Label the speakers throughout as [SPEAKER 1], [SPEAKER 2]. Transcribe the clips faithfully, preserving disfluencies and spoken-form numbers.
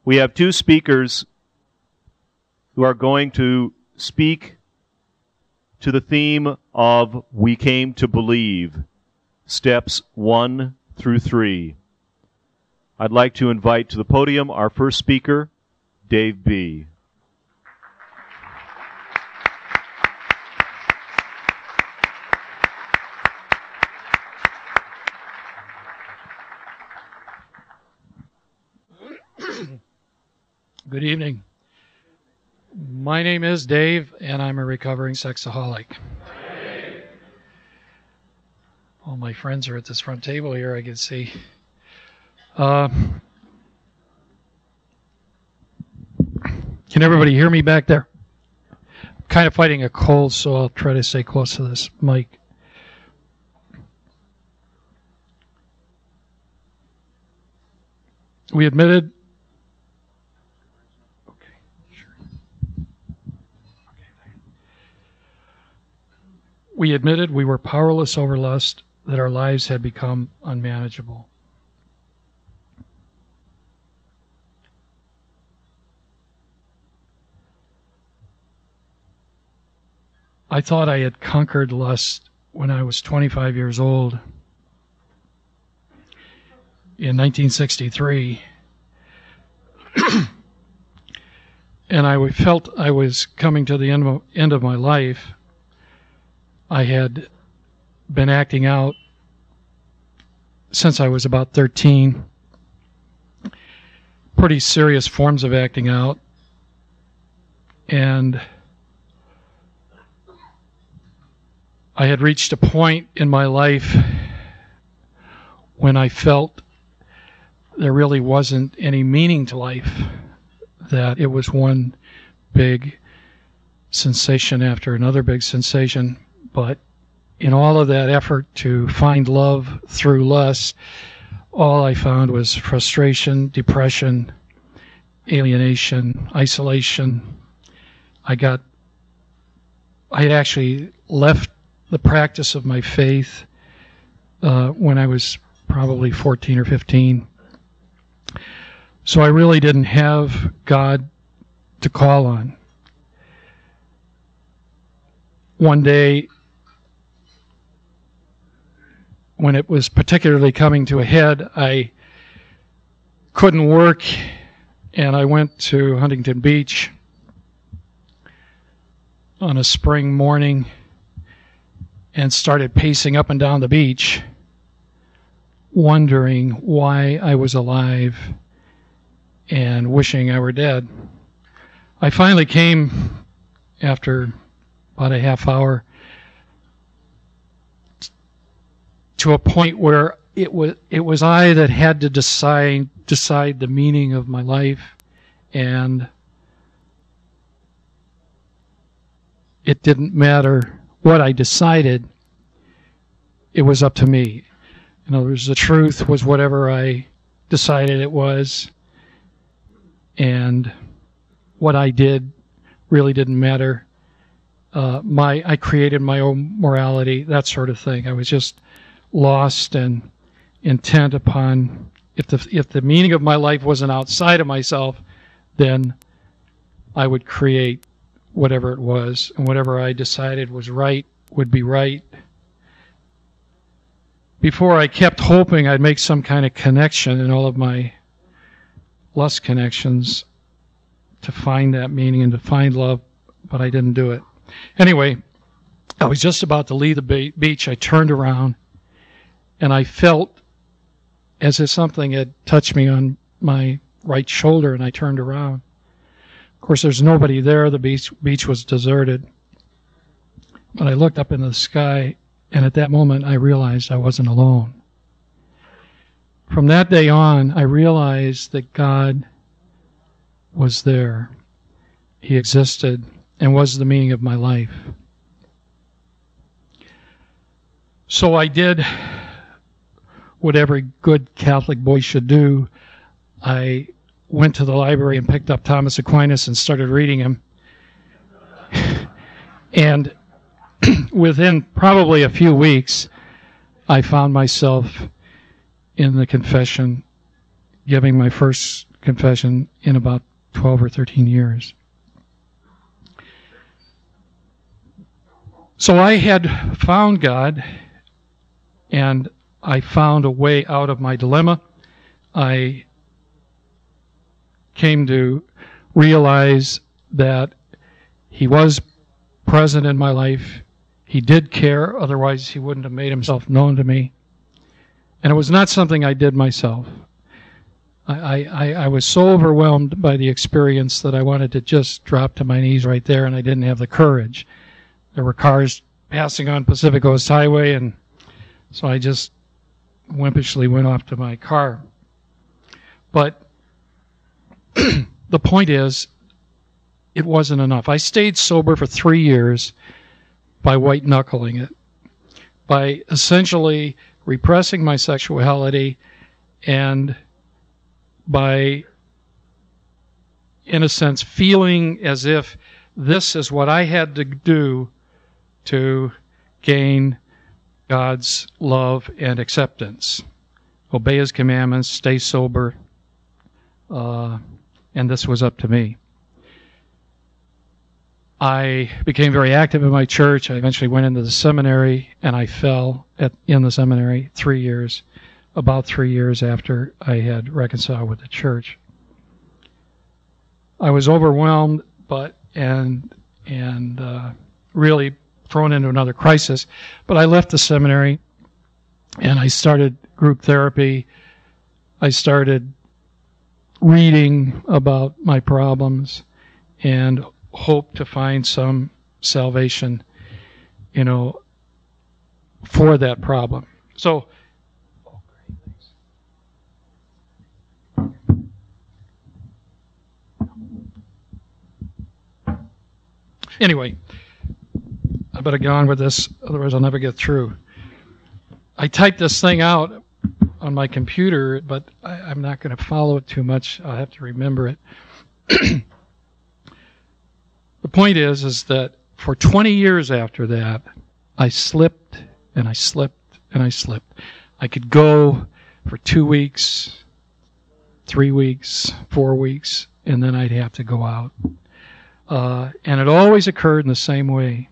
[SPEAKER 1] We have two speakers who are going to speak to the theme of We Came to Believe, steps one through three. I'd like to invite to the podium our first speaker, Dave B.
[SPEAKER 2] Good evening. My name is Dave, and I'm a recovering sexaholic. All my friends are at this front table here, I can see. Uh, can everybody hear me back there? I'm kind of fighting a cold, so I'll try to stay close to this mic. We admitted We admitted we were powerless over lust, that our lives had become unmanageable. I thought I had conquered lust when I was twenty-five years old in nineteen sixty-three. And I felt I was coming to the end of, end of my life. I had been acting out since I was about thirteen. Pretty serious forms of acting out. And I had reached a point in my life when I felt there really wasn't any meaning to life, that it was one big sensation after another big sensation. But in all of that effort to find love through lust, all I found was frustration, depression, alienation, isolation. I got, I had actually left the practice of my faith uh, when I was probably fourteen or fifteen. So I really didn't have God to call on. One day, when it was particularly coming to a head, I couldn't work, and I went to Huntington Beach on a spring morning and started pacing up and down the beach, wondering why I was alive and wishing I were dead. I finally came, after about a half hour, to a point where it was it was I that had to decide decide the meaning of my life, and it didn't matter what I decided. It was up to me. In other words, the truth was whatever I decided it was, and what I did really didn't matter. Uh, my I created my own morality, that sort of thing. I was just lost and intent upon, if the if the meaning of my life wasn't outside of myself, then I would create whatever it was, and whatever I decided was right would be right. Before, I kept hoping I'd make some kind of connection in all of my lust connections to find that meaning and to find love, but I didn't do it. Anyway, I was just about to leave the be- beach. I turned around, and I felt as if something had touched me on my right shoulder, and I turned around. Of course, there's nobody there. The beach, beach was deserted. But I looked up into the sky, and at that moment, I realized I wasn't alone. From that day on, I realized that God was there. He existed and was the meaning of my life. So I did what every good Catholic boy should do. I went to the library and picked up Thomas Aquinas and started reading him. And within probably a few weeks, I found myself in the confession, giving my first confession in about twelve or thirteen years. So I had found God, and I found a way out of my dilemma. I came to realize that He was present in my life. He did care, otherwise He wouldn't have made Himself known to me. And it was not something I did myself. I, I, I was so overwhelmed by the experience that I wanted to just drop to my knees right there, and I didn't have the courage. There were cars passing on Pacific Coast Highway, and so I just wimpishly went off to my car. But the point is, it wasn't enough. I stayed sober for three years by white-knuckling it, by essentially repressing my sexuality, and by, in a sense, feeling as if this is what I had to do to gain God's love and acceptance. Obey His commandments, stay sober, uh, and this was up to me. I became very active in my church. I eventually went into the seminary, and I fell at, in the seminary three years, about three years after I had reconciled with the church. I was overwhelmed, but and and uh, really thrown into another crisis. But I left the seminary, and I started group therapy. I started reading about my problems, and hope to find some salvation, you know, for that problem. So, oh, great, thanks. Anyway, I better get on with this, otherwise I'll never get through. I typed this thing out on my computer, but I, I'm not going to follow it too much. I'll have to remember it. The point is, is that for twenty years after that, I slipped and I slipped and I slipped. I could go for two weeks, three weeks, four weeks, and then I'd have to go out. Uh, and it always occurred in the same way.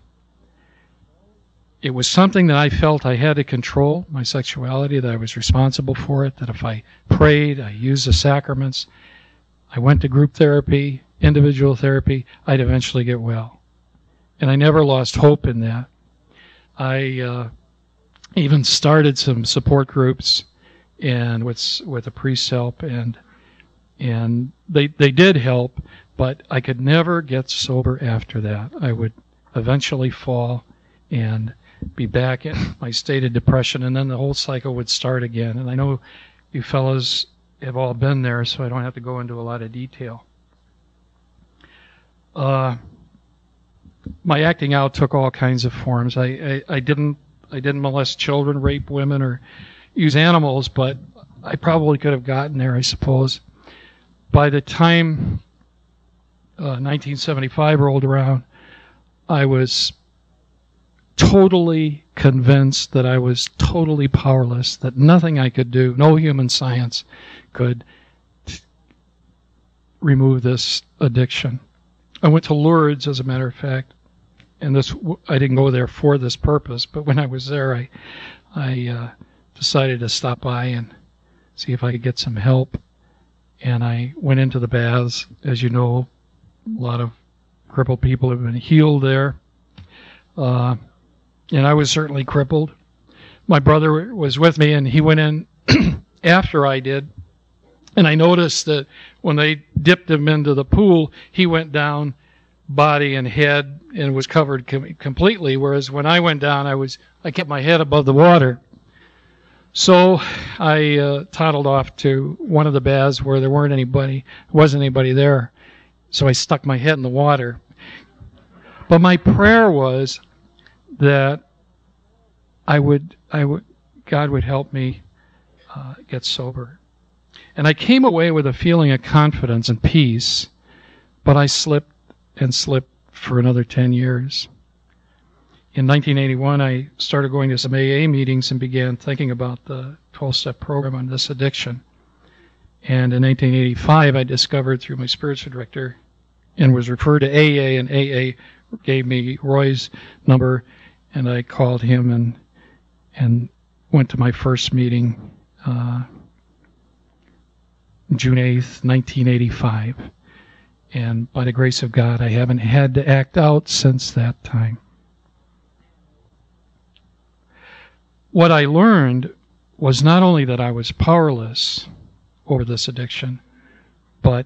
[SPEAKER 2] It was something that I felt I had to control, my sexuality, that I was responsible for it, that if I prayed, I used the sacraments, I went to group therapy, individual therapy, I'd eventually get well. And I never lost hope in that. I uh, even started some support groups, and with with a priest's help, and and they they did help, but I could never get sober after that. I would eventually fall and be back in my state of depression, and then the whole cycle would start again. And I know you fellows have all been there, so I don't have to go into a lot of detail. Uh, my acting out took all kinds of forms. I, I, I didn't I didn't molest children, rape women, or use animals, but I probably could have gotten there, I suppose. By the time uh, nineteen seventy-five rolled around, I was totally convinced that I was totally powerless, that nothing I could do, no human science could t- remove this addiction. I went to Lourdes, as a matter of fact, and this I didn't go there for this purpose, but when I was there, I I uh, decided to stop by and see if I could get some help. And I went into the baths. As you know, a lot of crippled people have been healed there. Uh, and I was certainly crippled. My brother was with me, and he went in after I did. And I noticed that when they dipped him into the pool, he went down body and head and was covered com- completely, whereas when I went down, I was I kept my head above the water. So I uh, toddled off to one of the baths where there weren't anybody, wasn't anybody there. So I stuck my head in the water. But my prayer was that I would, I would, God would help me uh, get sober. And I came away with a feeling of confidence and peace, but I slipped and slipped for another ten years. In nineteen eighty-one, I started going to some A A meetings and began thinking about the twelve-step program on this addiction. And in nineteen eighty-five, I discovered through my spiritual director and was referred to A A, and A A gave me Roy's number, and I called him and and went to my first meeting uh, June eighth, nineteen eighty-five. And by the grace of God, I haven't had to act out since that time. What I learned was not only that I was powerless over this addiction, but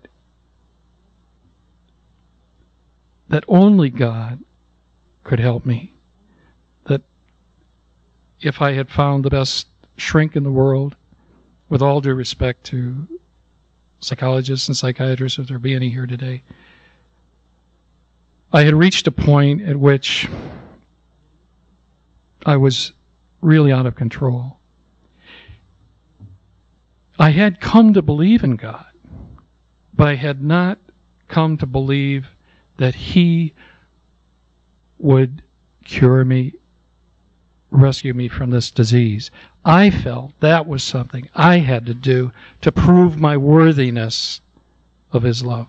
[SPEAKER 2] that only God could help me. That if I had found the best shrink in the world, with all due respect to psychologists and psychiatrists, if there be any here today, I had reached a point at which I was really out of control. I had come to believe in God, but I had not come to believe that He would cure me, rescue me from this disease. I felt that was something I had to do to prove my worthiness of His love.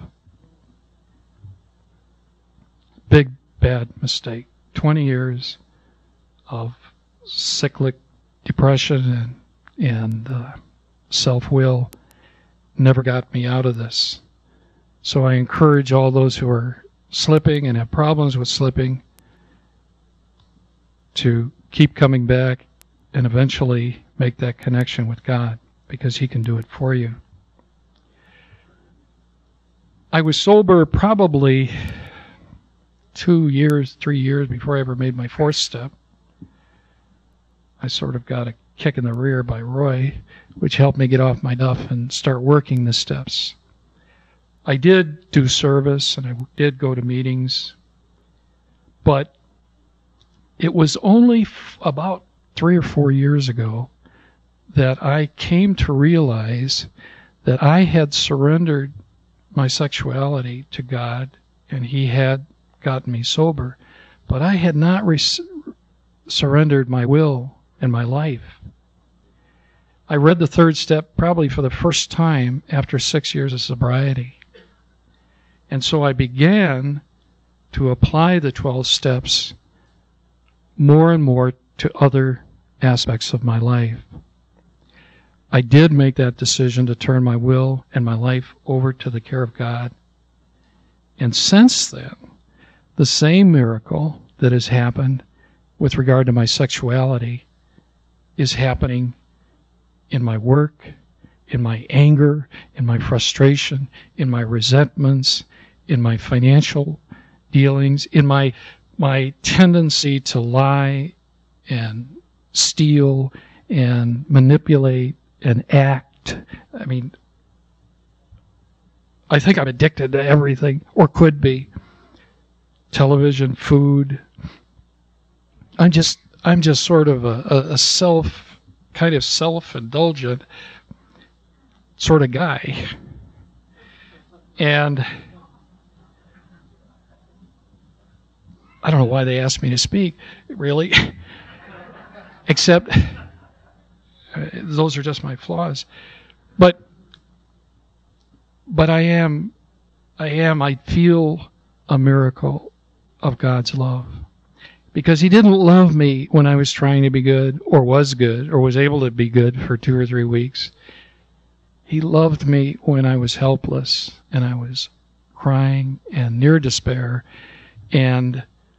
[SPEAKER 2] Big, bad mistake. twenty years of cyclic depression and, and uh, self-will never got me out of this. So I encourage all those who are slipping and have problems with slipping to keep coming back and eventually make that connection with God, because He can do it for you. I was sober probably two years, three years before I ever made my fourth step. I sort of got a kick in the rear by Roy, which helped me get off my duff and start working the steps. I did do service and I did go to meetings, but it was only f- about three or four years ago that I came to realize that I had surrendered my sexuality to God and He had gotten me sober, but I had not re- surrendered my will and my life. I read the third step probably for the first time after six years of sobriety. And so I began to apply the twelve steps more and more to other aspects of my life. I did make that decision to turn my will and my life over to the care of God. And since then, the same miracle that has happened with regard to my sexuality is happening in my work, in my anger, in my frustration, in my resentments, in my financial dealings, in my my tendency to lie and steal and manipulate and act. I mean, I think I'm addicted to everything, or could be. Television, food. I'm just I'm just sort of a, a, a self, kind of self-indulgent sort of guy. And I don't know why they asked me to speak, really, except uh, those are just my flaws. But but I am, I am, I feel a miracle of God's love. Because He didn't love me when I was trying to be good, or was good, or was able to be good for two or three weeks. He loved me when I was helpless, and I was crying and near despair, and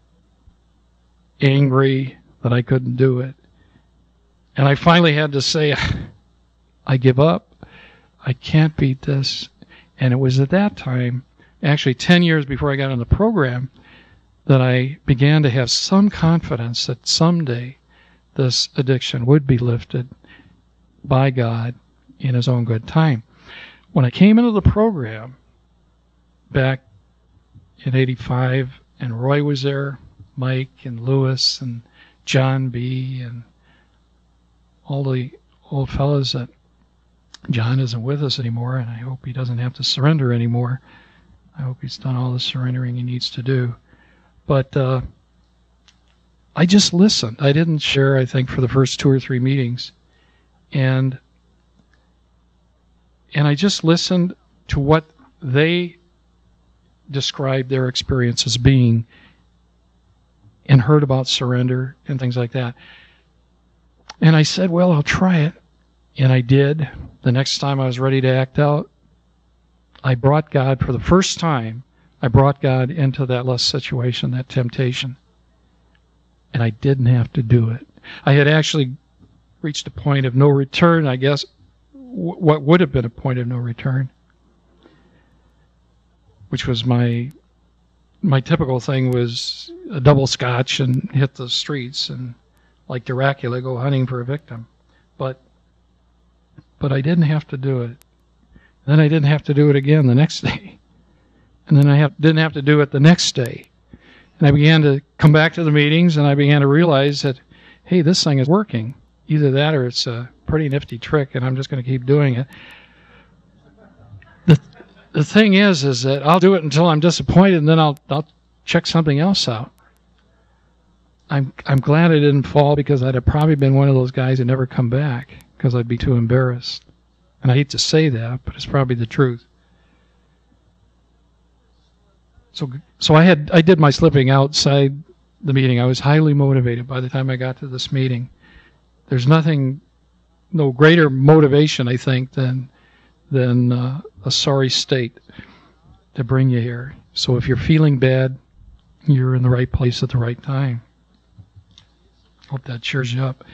[SPEAKER 2] angry that I couldn't do it. And I finally had to say, I give up. I can't beat this. And it was at that time, actually ten years before I got in the program, that I began to have some confidence that someday this addiction would be lifted by God in His own good time. When I came into the program back in eighty-five, and Roy was there, Mike and Lewis and John B. and all the old fellas that John isn't with us anymore, and I hope he doesn't have to surrender anymore. I hope he's done all the surrendering he needs to do. But uh, I just listened. I didn't share, I think, for the first two or three meetings. And and I just listened to what they described their experience as being and heard about surrender and things like that. And I said, well, I'll try it. And I did. The next time I was ready to act out, I brought God, for the first time, I brought God into that lust situation, that temptation. And I didn't have to do it. I had actually reached a point of no return, I guess, w- what would have been a point of no return, which was my my typical thing was a double scotch and hit the streets and, like Dracula, go hunting for a victim. But but I didn't have to do it. Then I didn't have to do it again the next day. And then I have, didn't have to do it the next day. And I began to come back to the meetings, and I began to realize that, hey, this thing is working. Either that or it's a pretty nifty trick, and I'm just going to keep doing it. The the thing is, is that I'll do it until I'm disappointed, and then I'll I'll check something else out. I'm I'm glad I didn't fall, because I'd have probably been one of those guys who never come back because I'd be too embarrassed. And I hate to say that, but it's probably the truth. So so I had I did my slipping outside the meeting. I was highly motivated by the time I got to this meeting. There's nothing, no greater motivation, I think, than than uh, a sorry state to bring you here. So if you're feeling bad, you're in the right place at the right time. Hope that cheers you up.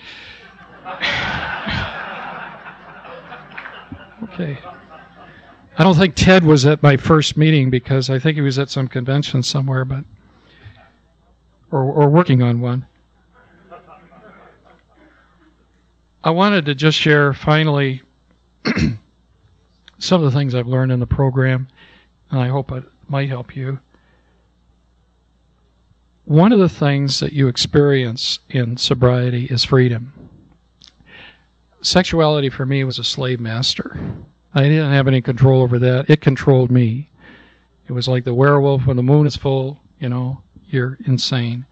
[SPEAKER 2] Okay. I don't think Ted was at my first meeting, because I think he was at some convention somewhere, but or or working on one. I wanted to just share finally some of the things I've learned in the program, and I hope it might help you. One of the things that you experience in sobriety is freedom. Sexuality for me was a slave master. I didn't have any control over that. It controlled me. It was like the werewolf when the moon is full, you know, you're insane.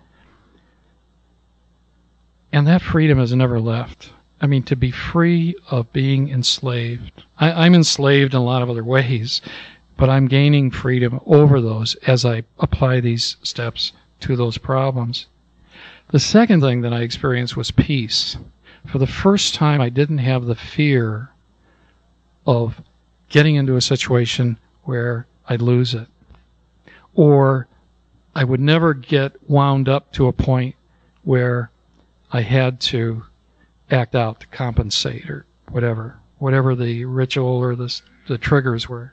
[SPEAKER 2] And that freedom has never left. I mean, to be free of being enslaved. I, I'm enslaved in a lot of other ways, but I'm gaining freedom over those as I apply these steps to those problems. The second thing that I experienced was peace. For the first time, I didn't have the fear of getting into a situation where I'd lose it, or I would never get wound up to a point where I had to act out to compensate or whatever, whatever the ritual or the, the triggers were.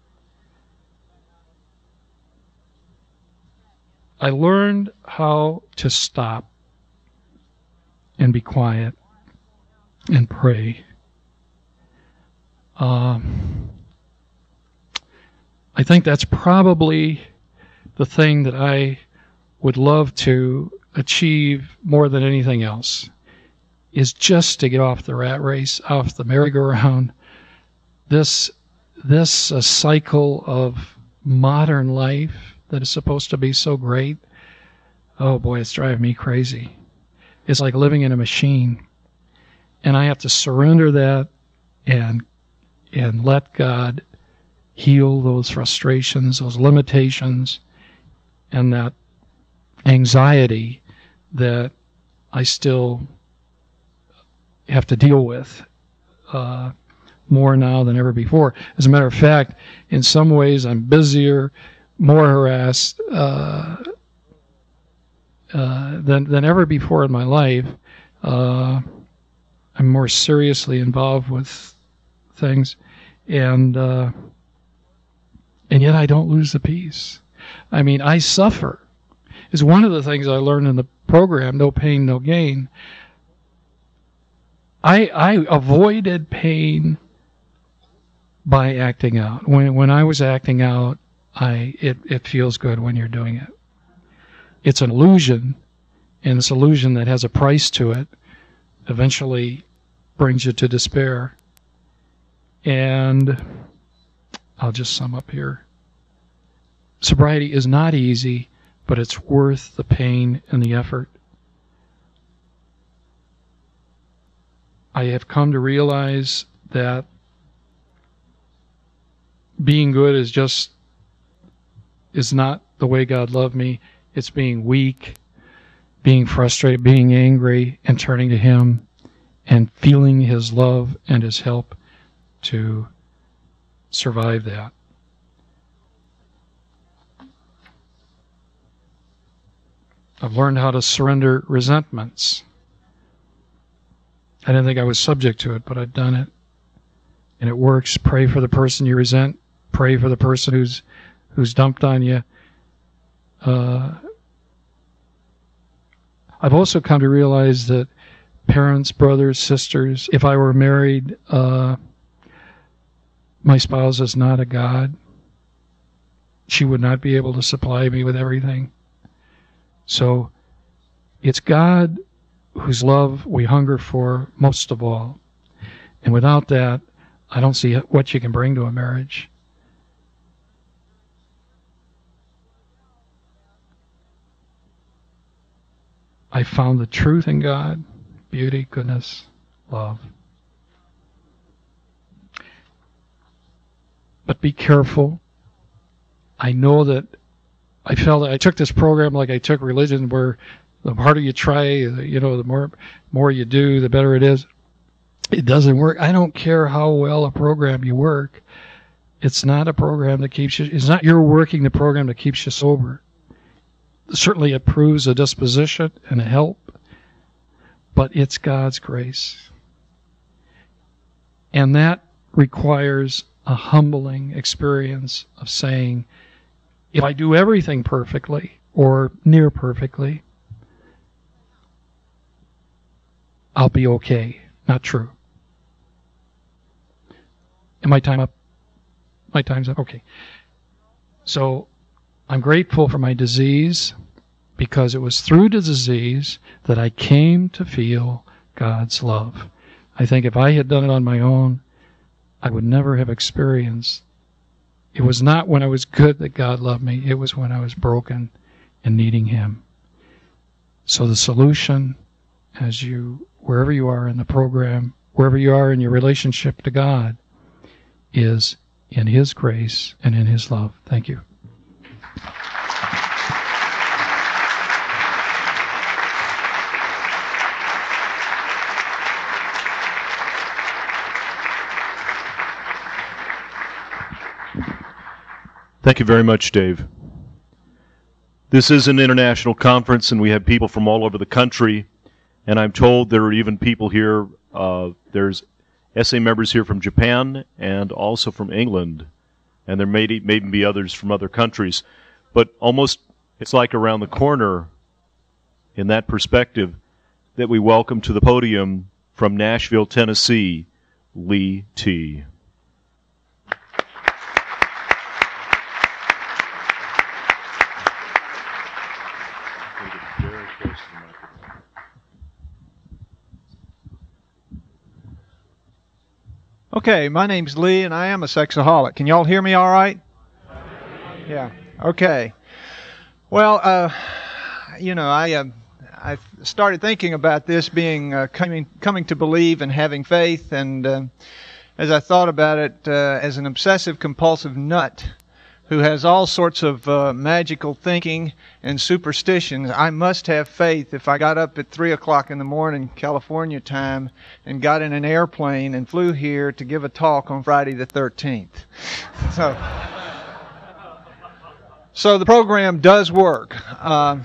[SPEAKER 2] I learned how to stop and be quiet and pray. Um, I think that's probably the thing that I would love to achieve more than anything else, is just to get off the rat race, off the merry-go-round. This, this uh, cycle of modern life that is supposed to be so great, oh boy, it's driving me crazy. It's like living in a machine. And I have to surrender that and and let God heal those frustrations, those limitations, and that anxiety that I still have to deal with uh, more now than ever before. As a matter of fact, in some ways I'm busier, more harassed uh, uh, than than ever before in my life. Uh, I'm more seriously involved with things, and uh, and yet I don't lose the peace. I mean, I suffer. It's one of the things I learned in the program, No Pain, No Gain. I I avoided pain by acting out. When when I was acting out, I it, it feels good when you're doing it. It's an illusion, and this illusion that has a price to it eventually brings you to despair. And I'll just sum up here. Sobriety is not easy, but it's worth the pain and the effort. I have come to realize that being good is just is not the way God loved me. It's being weak, being frustrated, being angry, and turning to Him and feeling His love and His help to survive that. I've learned how to surrender resentments. I didn't think I was subject to it, but I've done it. And it works. Pray for the person you resent. Pray for the person who's who's dumped on you. Uh, I've also come to realize that parents, brothers, sisters, if I were married, uh, my spouse is not a God. She would not be able to supply me with everything. So it's God whose love we hunger for most of all. And without that, I don't see what you can bring to a marriage. I found the truth in God, beauty, goodness, love. But be careful. I know that I felt that I took this program like I took religion, where the harder you try, you know, the more more you do, the better it is. It doesn't work. I don't care how well a program you work. It's not a program that keeps you, it's not your working the program that keeps you sober. Certainly it proves a disposition and a help, but it's God's grace. And that requires a humbling experience of saying, if I do everything perfectly or near perfectly, I'll be okay. Not true. And my time up? My time's up? Okay. So I'm grateful for my disease, because it was through the disease that I came to feel God's love. I think if I had done it on my own, I would never have experienced. It was not when I was good that God loved me. It was when I was broken and needing Him. So the solution, as you, wherever you are in the program, wherever you are in your relationship to God, is in His grace and in His love. Thank you.
[SPEAKER 1] Thank you very much, Dave. This is an international conference, and we have people from all over the country, and I'm told there are even people here, uh, there's S A members here from Japan and also from England, and there may, may even be others from other countries. But almost, it's like around the corner, in that perspective, that we welcome to the podium from Nashville, Tennessee, Lee T.
[SPEAKER 3] Okay, my name's Lee, and I am a sexaholic. Can y'all hear me all right? Yeah. Okay. Well, uh, you know, I uh, I started thinking about this being uh, coming coming to believe and having faith, and uh, as I thought about it, uh, as an obsessive compulsive nut who has all sorts of uh, magical thinking and superstitions, I must have faith. If I got up at three o'clock in the morning, California time, and got in an airplane and flew here to give a talk on Friday the thirteenth. So, so the program does work. Uh,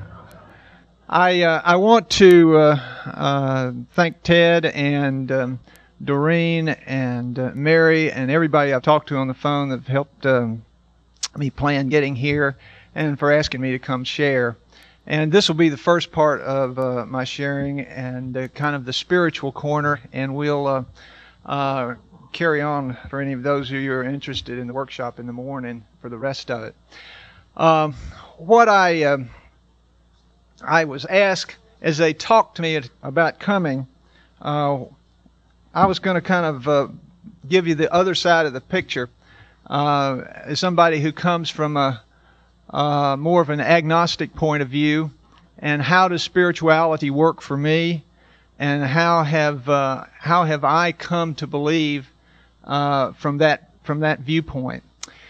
[SPEAKER 3] I uh, I want to uh, uh, thank Ted and um, Doreen and uh, Mary and everybody I've talked to on the phone that have helped um, me plan getting here, and for asking me to come share. And this will be the first part of uh, my sharing and uh, kind of the spiritual corner, and we'll uh, uh, carry on for any of those of you who are interested in the workshop in the morning for the rest of it. Um, what I uh, I was asked as they talked to me about coming, uh, I was going to kind of uh, give you the other side of the picture. Uh, as somebody who comes from a uh, more of an agnostic point of view, and how does spirituality work for me, and how have uh, how have I come to believe uh, from that from that viewpoint.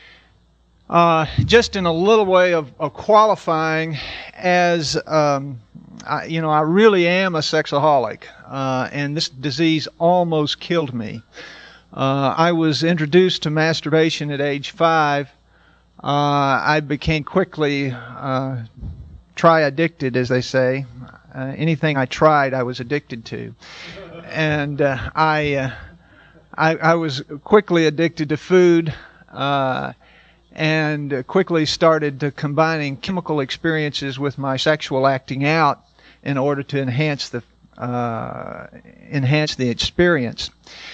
[SPEAKER 3] Uh, just in a little way of, of qualifying, as um, I, you know, I really am a sexaholic, uh, and this disease almost killed me. Uh, I was introduced to masturbation at age five. Uh, I became quickly uh, try addicted, as they say. Uh, anything I tried, I was addicted to, and uh, I, uh, I I was quickly addicted to food. Uh, and quickly started uh, combining chemical experiences with my sexual acting out in order to enhance the uh, enhance the experience.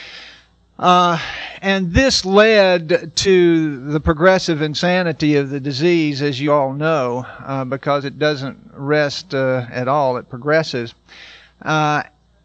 [SPEAKER 3] Uh, and this led to the progressive insanity of the disease, as you all know, uh, because it doesn't rest uh, at all. It progresses. Uh,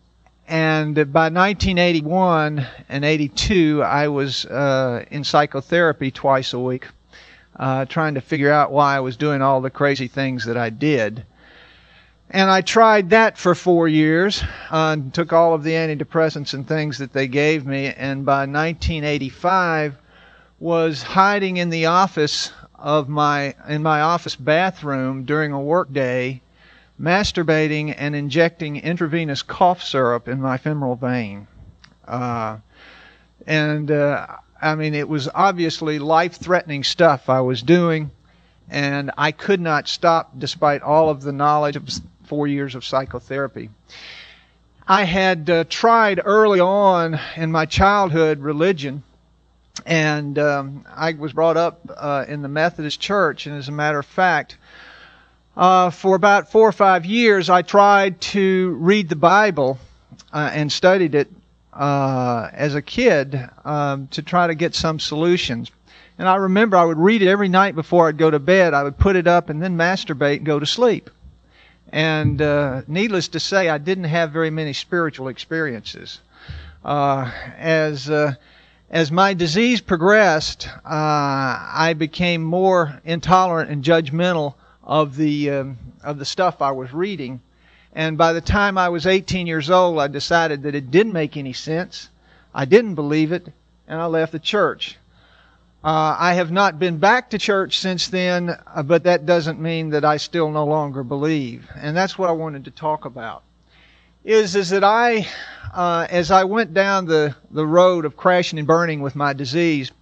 [SPEAKER 3] and by nineteen eighty-one and eighty-two, I was uh, in psychotherapy twice a week, uh, trying to figure out why I was doing all the crazy things that I did. And I tried that for four years, uh, and took all of the antidepressants and things that they gave me, and by nineteen eighty-five was hiding in the office of my in my office bathroom during a work day, masturbating and injecting intravenous cough syrup in my femoral vein. Uh, and uh, I mean, it was obviously life-threatening stuff I was doing, and I could not stop despite all of the knowledge of four years of psychotherapy. I had uh, tried early on in my childhood religion, and um, I was brought up uh, in the Methodist Church, and as a matter of fact, uh, for about four or five years I tried to read the Bible uh, and studied it uh, as a kid um, to try to get some solutions. And I remember I would read it every night before I'd go to bed. I would put it up and then masturbate and go to sleep. And uh, needless to say, I didn't have very many spiritual experiences. Uh, as uh, as my disease progressed, uh, I became more intolerant and judgmental of the um, of the stuff I was reading. And by the time I was eighteen years old, I decided that it didn't make any sense. I didn't believe it, and I left the church. Uh, I have not been back to church since then, uh, but that doesn't mean that I still no longer believe. And that's what I wanted to talk about. Is is that I, uh, as I went down the, the road of crashing and burning with my disease,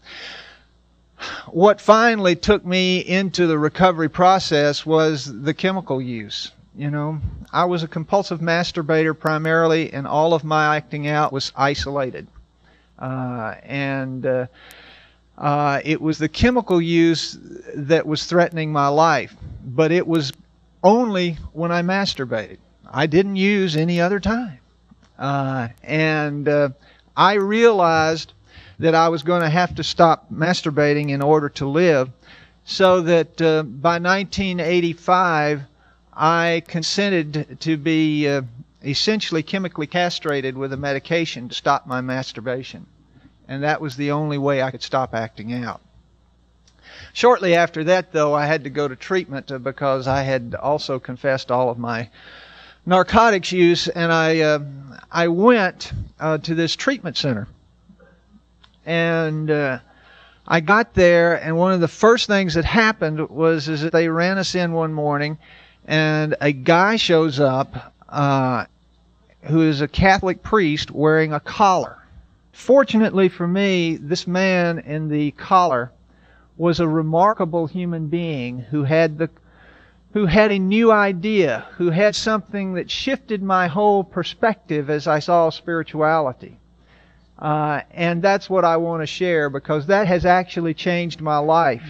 [SPEAKER 3] what finally took me into the recovery process was the chemical use. You know, I was a compulsive masturbator primarily, and all of my acting out was isolated. Uh, and... Uh, Uh, it was the chemical use that was threatening my life, but it was only when I masturbated. I didn't use any other time. Uh, and uh, I realized that I was going to have to stop masturbating in order to live, so that uh, by nineteen eighty-five, I consented to be uh, essentially chemically castrated with a medication to stop my masturbation. And that was the only way I could stop acting out. Shortly after that, though, I had to go to treatment uh, because I had also confessed all of my narcotics use, and I uh, I went uh, to this treatment center. And uh, I got there, and one of the first things that happened was is that they ran us in one morning, and a guy shows up uh, who is a Catholic priest wearing a collar. Fortunately for me, this man in the collar was a remarkable human being who had the, who had a new idea, who had something that shifted my whole perspective as I saw spirituality. Uh, and that's what I want to share, because that has actually changed my life.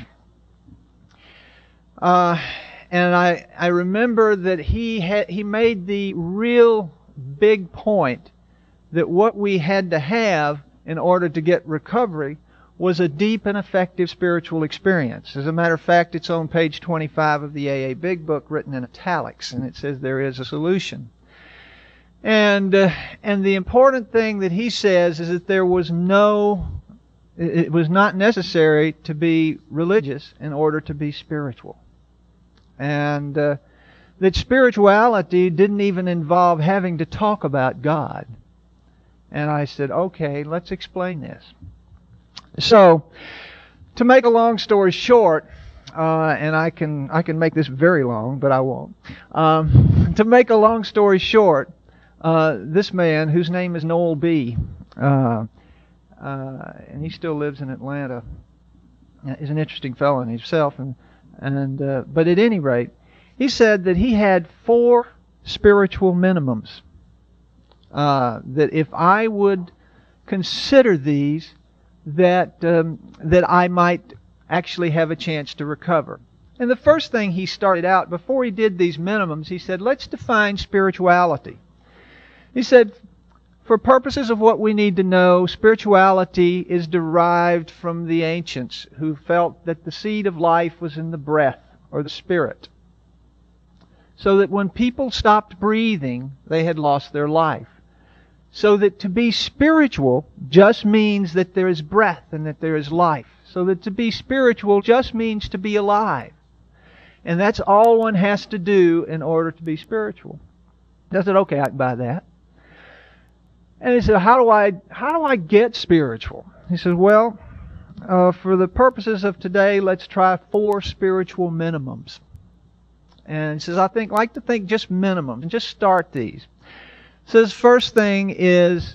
[SPEAKER 3] Uh, and I I remember that he had, he made the real big point that what we had to have in order to get recovery was a deep and effective spiritual experience. As a matter of fact, it's on page twenty-five of the A A Big Book, written in italics, and it says there is a solution. And uh, and the important thing that he says is that there was no, it was not necessary to be religious in order to be spiritual. And uh, that spirituality didn't even involve having to talk about God. And I said, okay, let's explain this. So, to make a long story short, uh, and I can I can make this very long, but I won't. Um, to make a long story short, uh, this man, whose name is Noel B., uh, uh, and he still lives in Atlanta, is an interesting fellow in himself. And and uh, but at any rate, he said that he had four spiritual minimums. Uh, that if I would consider these, that um, that I might actually have a chance to recover. And the first thing he started out, before he did these minimums, he said, let's define spirituality. He said, for purposes of what we need to know, spirituality is derived from the ancients who felt that the seed of life was in the breath or the spirit. So that when people stopped breathing, they had lost their life. So that to be spiritual just means that there is breath and that there is life. So that to be spiritual just means to be alive. And that's all one has to do in order to be spiritual. I said, okay, I can buy that. And he said, how do I how do I get spiritual? He said, well, uh, for the purposes of today, let's try four spiritual minimums. And he says, I think like to think just minimums and just start these. Says first thing is,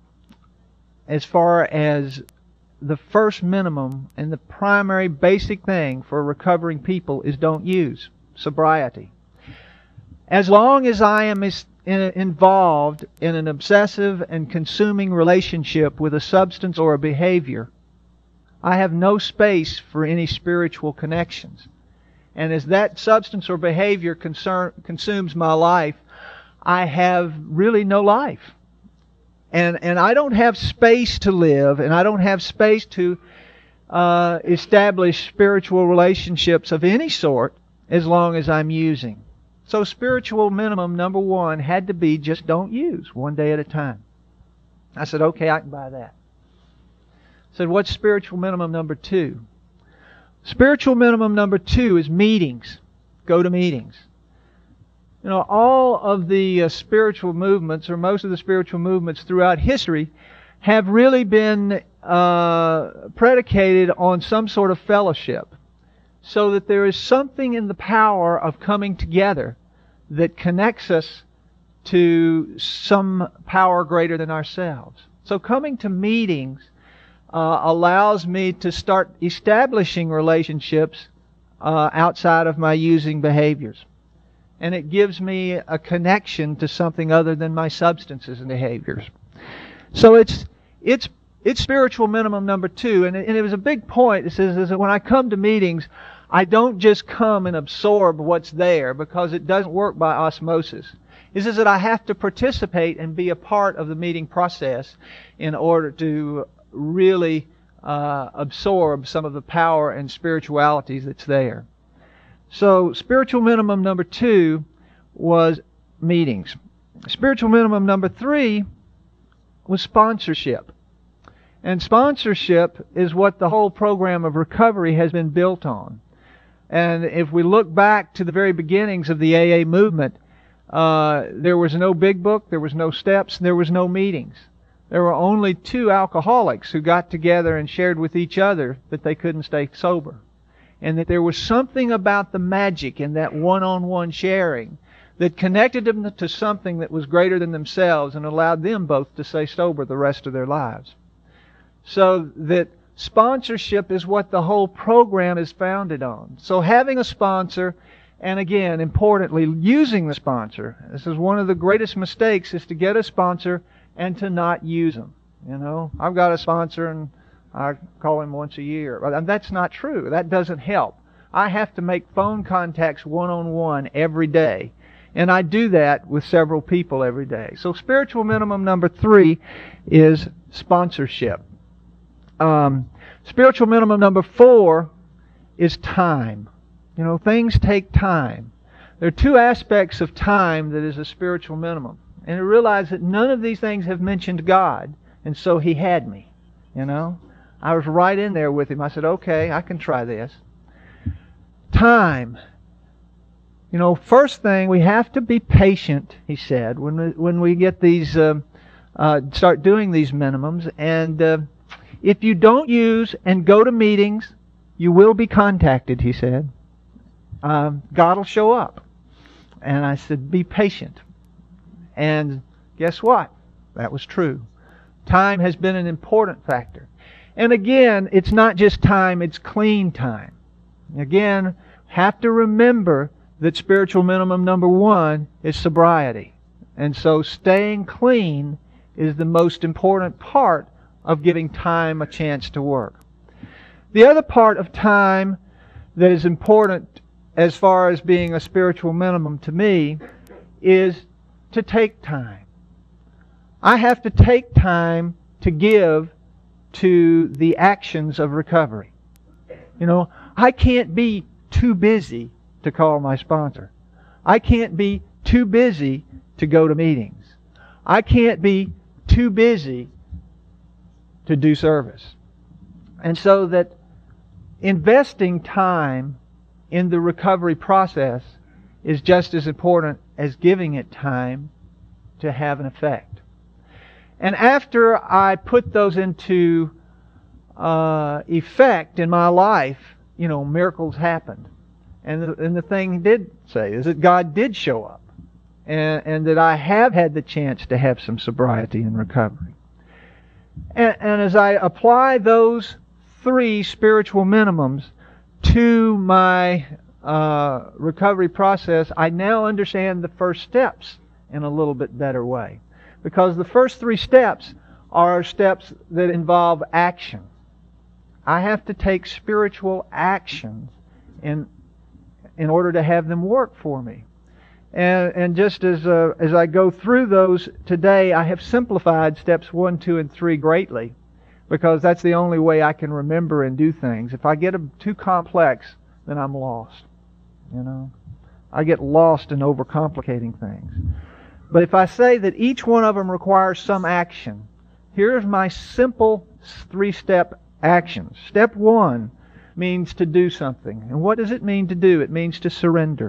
[SPEAKER 3] as far as the first minimum and the primary basic thing for recovering people is don't use sobriety. As long as I am is, in, involved in an obsessive and consuming relationship with a substance or a behavior, I have no space for any spiritual connections. And as that substance or behavior concern, consumes my life, I have really no life. And and I don't have space to live, and I don't have space to uh, establish spiritual relationships of any sort as long as I'm using. So spiritual minimum number one had to be just don't use, one day at a time. I said, okay, I can buy that. I said, what's spiritual minimum number two? Spiritual minimum number two is meetings. Go to meetings. You know, all of the uh, spiritual movements, or most of the spiritual movements throughout history, have really been uh, predicated on some sort of fellowship. So that there is something in the power of coming together that connects us to some power greater than ourselves. So coming to meetings uh, allows me to start establishing relationships uh, outside of my using behaviors. And it gives me a connection to something other than my substances and behaviors. So it's it's it's spiritual minimum number two. And it, and it was a big point. It says is that when I come to meetings, I don't just come and absorb what's there, because it doesn't work by osmosis. It says that I have to participate and be a part of the meeting process in order to really uh, absorb some of the power and spirituality that's there. So spiritual minimum number two was meetings. Spiritual minimum number three was sponsorship. And sponsorship is what the whole program of recovery has been built on. And if we look back to the very beginnings of the A A movement, uh, there was no big book, there was no steps, there was no meetings. There were only two alcoholics who got together and shared with each other that they couldn't stay sober. And that there was something about the magic in that one-on-one sharing that connected them to something that was greater than themselves and allowed them both to stay sober the rest of their lives. So that sponsorship is what the whole program is founded on. So having a sponsor, and again, importantly, using the sponsor. This is one of the greatest mistakes, is to get a sponsor and to not use them. You know, I've got a sponsor and I call him once a year. And that's not true. That doesn't help. I have to make phone contacts one-on-one every day. And I do that with several people every day. So spiritual minimum number three is sponsorship. Um, spiritual minimum number four is time. You know, things take time. There are two aspects of time that is a spiritual minimum. And I realize that none of these things have mentioned God. And so He had me. You know, I was right in there with Him. I said, okay, I can try this. Time. You know, first thing, we have to be patient, he said, when we, when we get these, uh, uh, start doing these minimums. And uh, If you don't use and go to meetings, you will be contacted, he said. Um, God will show up. And I said, be patient. And guess what? That was true. Time has been an important factor. And again, it's not just time, it's clean time. Again, have to remember that spiritual minimum number one is sobriety. And so staying clean is the most important part of giving time a chance to work. The other part of time that is important as far as being a spiritual minimum to me is to take time. I have to take time to give to the actions of recovery. You know, I can't be too busy to call my sponsor. I can't be too busy to go to meetings. I can't be too busy to do service. And so that investing time in the recovery process is just as important as giving it time to have an effect. And after I put those into uh, effect in my life, you know, miracles happened. And the, and the thing he did say is that God did show up. And, and that I have had the chance to have some sobriety and recovery. And, and as I apply those three spiritual minimums to my uh, recovery process, I now understand the first steps in a little bit better way. Because the first three steps are steps that involve action. I have to take spiritual actions in, in order to have them work for me. And, and just as uh, as I go through those today, I have simplified steps one, two, and three greatly, because that's the only way I can remember and do things. If I get them too complex, then I'm lost. You know, I get lost in overcomplicating things. But if I say that each one of them requires some action, here's my simple three-step actions. Step one means to do something. And what does it mean to do? It means to surrender.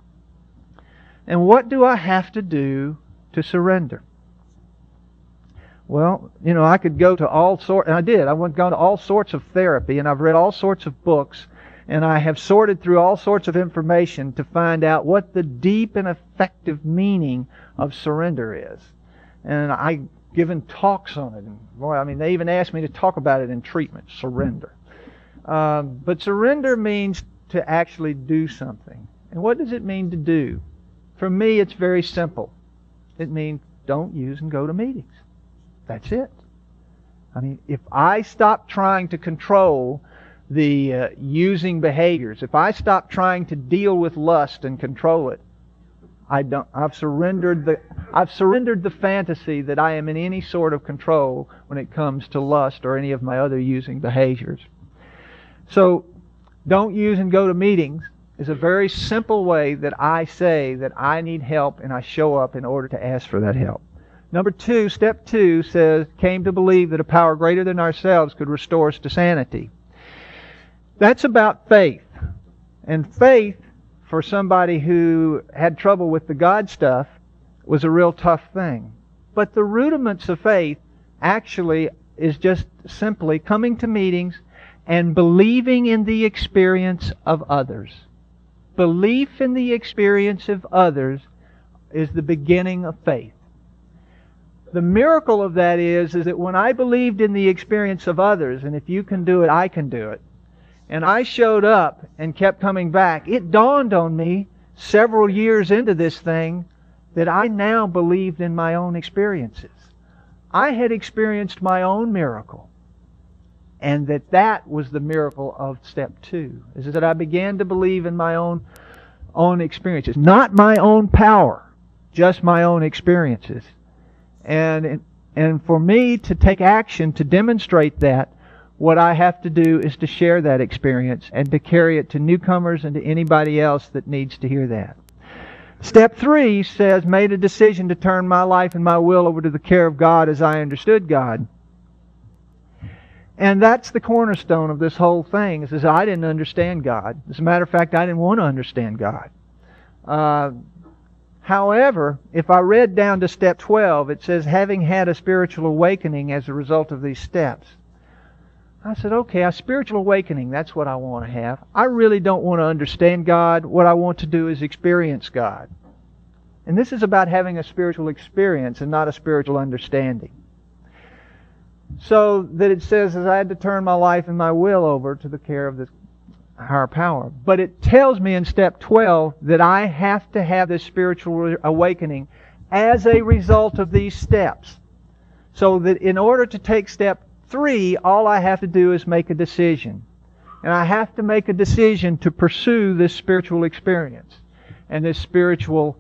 [SPEAKER 3] And what do I have to do to surrender? Well, you know, I could go to all sorts, and I did. I went gone to all sorts of therapy, and I've read all sorts of books, and I have sorted through all sorts of information to find out what the deep and effective meaning of surrender is. And I've given talks on it. And boy, I mean, they even asked me to talk about it in treatment, surrender. Um, but surrender means to actually do something. And what does it mean to do? For me, it's very simple. It means don't use and go to meetings. That's it. I mean, if I stop trying to control the uh, using behaviors, if I stop trying to deal with lust and control it, I don't. I've surrendered the. I've surrendered the fantasy that I am in any sort of control when it comes to lust or any of my other using behaviors. So, don't use and go to meetings is a very simple way that I say that I need help and I show up in order to ask for that help. Number two, step two says, came to believe that a power greater than ourselves could restore us to sanity. That's about faith. And faith, for somebody who had trouble with the God stuff, was a real tough thing. But the rudiments of faith actually is just simply coming to meetings and believing in the experience of others. Belief in the experience of others is the beginning of faith. The miracle of that is, is that when I believed in the experience of others, and if you can do it, I can do it, and I showed up and kept coming back, it dawned on me several years into this thing that I now believed in my own experiences. I had experienced my own miracle. And that that was the miracle of step two, is that I began to believe in my own own experiences. Not my own power, just my own experiences. And and for me to take action to demonstrate that, what I have to do is to share that experience and to carry it to newcomers and to anybody else that needs to hear that. Step three says, made a decision to turn my life and my will over to the care of God as I understood God. And that's the cornerstone of this whole thing, is that I didn't understand God. As a matter of fact, I didn't want to understand God. Uh, however, if I read down to step twelve, it says, having had a spiritual awakening as a result of these steps. I said, okay, a spiritual awakening, that's what I want to have. I really don't want to understand God. What I want to do is experience God. And this is about having a spiritual experience and not a spiritual understanding. So that it says, as I had to turn my life and my will over to the care of the higher power. But it tells me in step twelve that I have to have this spiritual awakening as a result of these steps. So that in order to take step three, all I have to do is make a decision. And I have to make a decision to pursue this spiritual experience and this spiritual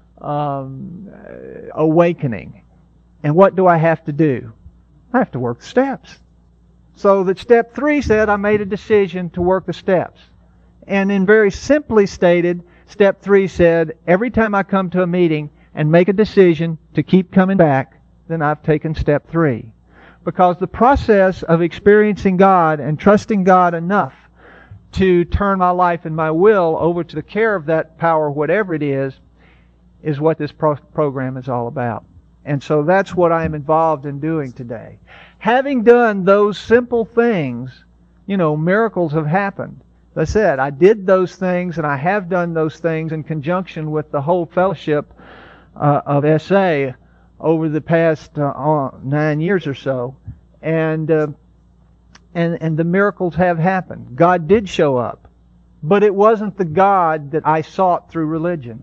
[SPEAKER 3] um, awakening. And what do I have to do? I have to work the steps. So that step three said I made a decision to work the steps. And in very simply stated, step three said every time I come to a meeting and make a decision to keep coming back, then I've taken step three. Because the process of experiencing God and trusting God enough to turn my life and my will over to the care of that power, whatever it is, is what this pro- program is all about. And so that's what I am involved in doing today. Having done those simple things, you know, miracles have happened. As I said, I did those things and I have done those things in conjunction with the whole fellowship uh, of S A over the past uh, nine years or so, and uh, and and the miracles have happened. God did show up, but it wasn't the God that I sought through religion.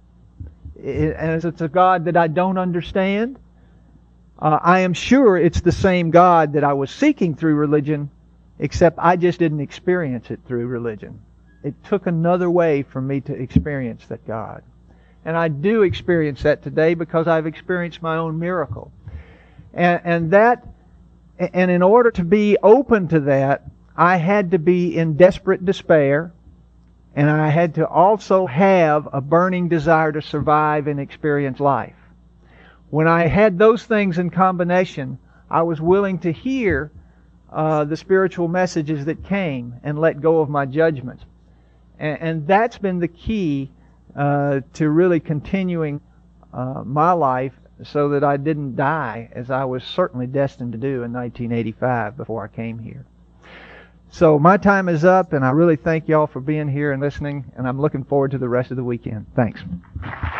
[SPEAKER 3] It, and it's a God that I don't understand. Uh, I am sure it's the same God that I was seeking through religion, except I just didn't experience it through religion. It took another way for me to experience that God. And I do experience that today because I've experienced my own miracle. And, and that, and in order to be open to that, I had to be in desperate despair, and I had to also have a burning desire to survive and experience life. When I had those things in combination, I was willing to hear uh, the spiritual messages that came and let go of my judgments. And, and that's been the key Uh, to really continuing uh, my life so that I didn't die, as I was certainly destined to do in nineteen eighty-five before I came here. So my time is up, and I really thank y'all for being here and listening, and I'm looking forward to the rest of the weekend. Thanks.